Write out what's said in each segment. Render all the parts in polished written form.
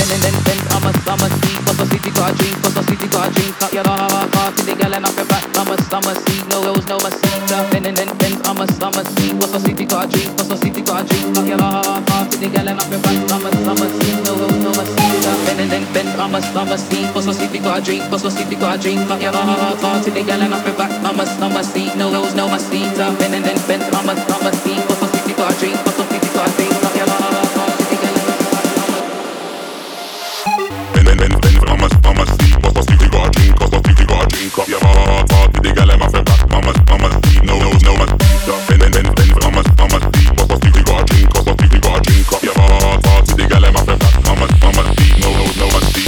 then I'm a see. Cause the city got a drink, cause the city got a drink. Up your party, the girl and off your back. I'm a see, no rose, no masita. Then I'm a see. Cause the city got a drink, cause the city got a drink. Up your party, the girl and off your back. I'm a see, no rose, no masita. Then I'm a see. Cause the city got a drink, cause the city got a drink. Up your party, the girl and off your back. I'm a see, no rose, no masita. Then I'm a see. Cause the city got a drink, cause the city got a drink. Up your party, the girl and off your back. Mama see, cause the city got a drink, cause the city got a drink up your heart, party the girl in my back. Mama see, no, mama see, mama see, cause the city got a drink, cause the city got a drink up your heart, party the girl in my back. Mama see, no, mama see.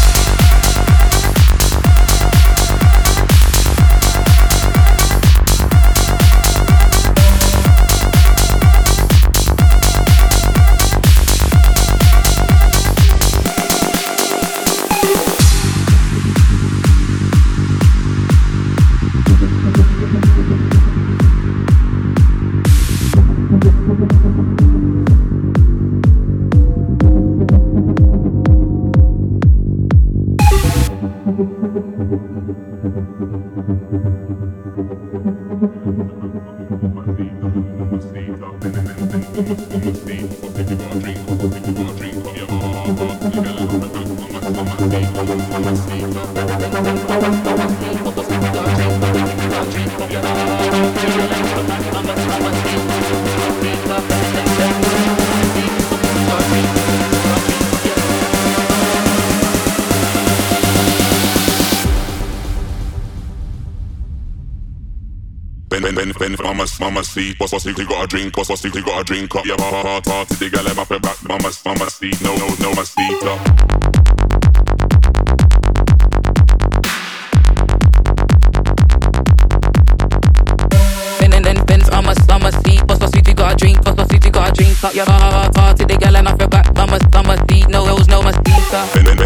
Mama see, cause the city got a drink, cause the city got a drink up your heart, party the girl in my back. Mama see, no, mama see. I'm a see, cause the city got a drink, cause the city got a drink. Up your party, the girl and off your back. I'm a see, no rose, no masita.